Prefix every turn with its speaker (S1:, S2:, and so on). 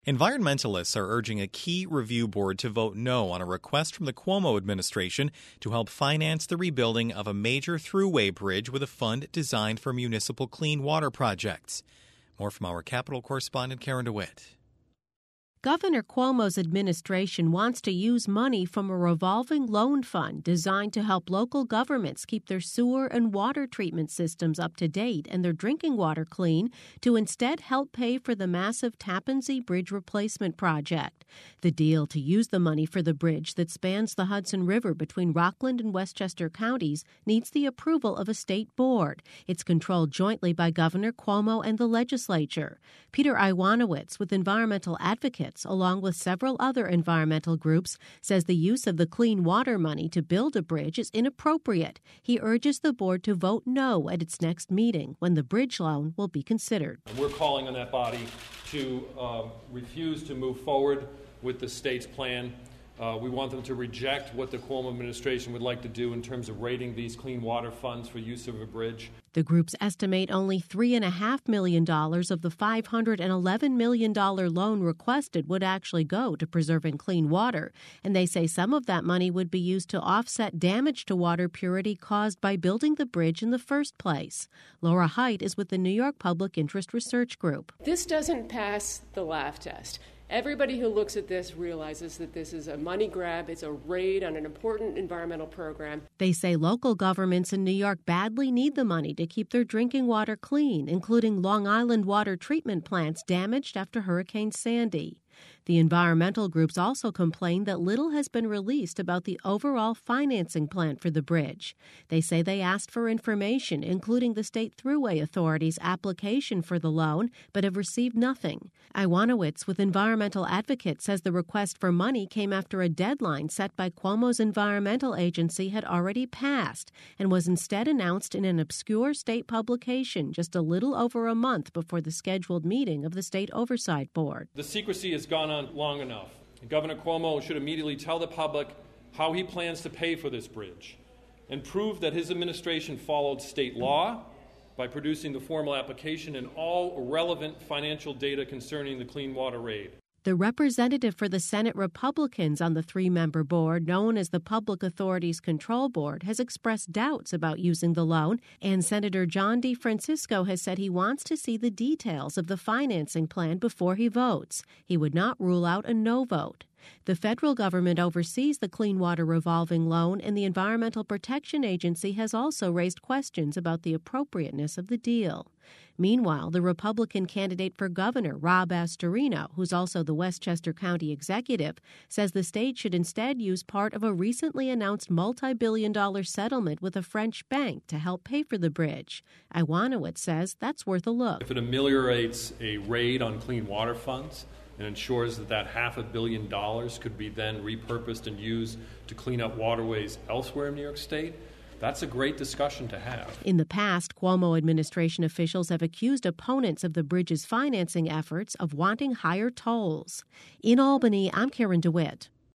S1: Environmentalists are urging a key review board to vote no on a request from the Cuomo administration to help finance the rebuilding of a major thruway bridge with a fund designed for municipal clean water projects. More from our Capitol correspondent Karen DeWitt.
S2: Governor Cuomo's administration wants to use money from a revolving loan fund designed to help local governments keep their sewer and water treatment systems up to date and their drinking water clean to instead help pay for the massive Tappan Zee Bridge replacement project. The deal to use the money for the bridge that spans the Hudson River between Rockland and Westchester counties needs the approval of a state board. It's controlled jointly by Governor Cuomo and the legislature. Peter Iwanowitz with Environmental Advocates, along with several other environmental groups, says the use of the clean water money to build a bridge is inappropriate. He urges the board to vote no at its next meeting, when the bridge loan will be considered.
S3: We're calling on that body to refuse to move forward with the state's plan. We want them to reject what the Cuomo administration would like to do in terms of rating these clean water funds for use of a bridge.
S2: The groups estimate only $3.5 million of the $511 million loan requested would actually go to preserving clean water, and they say some of that money would be used to offset damage to water purity caused by building the bridge in the first place. Laura Height is with the New York Public Interest Research Group.
S4: This doesn't pass the laugh test. Everybody who looks at this realizes that this is a money grab. It's a raid on an important environmental program.
S2: They say local governments in New York badly need the money to keep their drinking water clean, including Long Island water treatment plants damaged after Hurricane Sandy. The environmental groups also complain that little has been released about the overall financing plan for the bridge. They say they asked for information, including the State Thruway Authority's application for the loan, but have received nothing. Iwanowitz with Environmental Advocates says the request for money came after a deadline set by Cuomo's environmental agency had already passed and was instead announced in an obscure state publication just a little over a month before the scheduled meeting of the State Oversight Board.
S3: The secrecy has gone on long enough. Governor Cuomo should immediately tell the public how he plans to pay for this bridge and prove that his administration followed state law by producing the formal application and all relevant financial data concerning the clean water raid.
S2: The representative for the Senate Republicans on the three-member board, known as the Public Authorities Control Board, has expressed doubts about using the loan, and Senator John DeFrancisco has said he wants to see the details of the financing plan before he votes. He would not rule out a no vote. The federal government oversees the Clean Water Revolving Loan, and the Environmental Protection Agency has also raised questions about the appropriateness of the deal. Meanwhile, the Republican candidate for governor, Rob Astorino, who's also the Westchester County executive, says the state should instead use part of a recently announced multi-billion-dollar settlement with a French bank to help pay for the bridge. Iwanowitz says that's worth a look.
S3: If it ameliorates a raid on clean water funds and ensures that $500 million could be then repurposed and used to clean up waterways elsewhere in New York State, that's a great discussion to have.
S2: In the past, Cuomo administration officials have accused opponents of the bridge's financing efforts of wanting higher tolls. In Albany, I'm Karen DeWitt.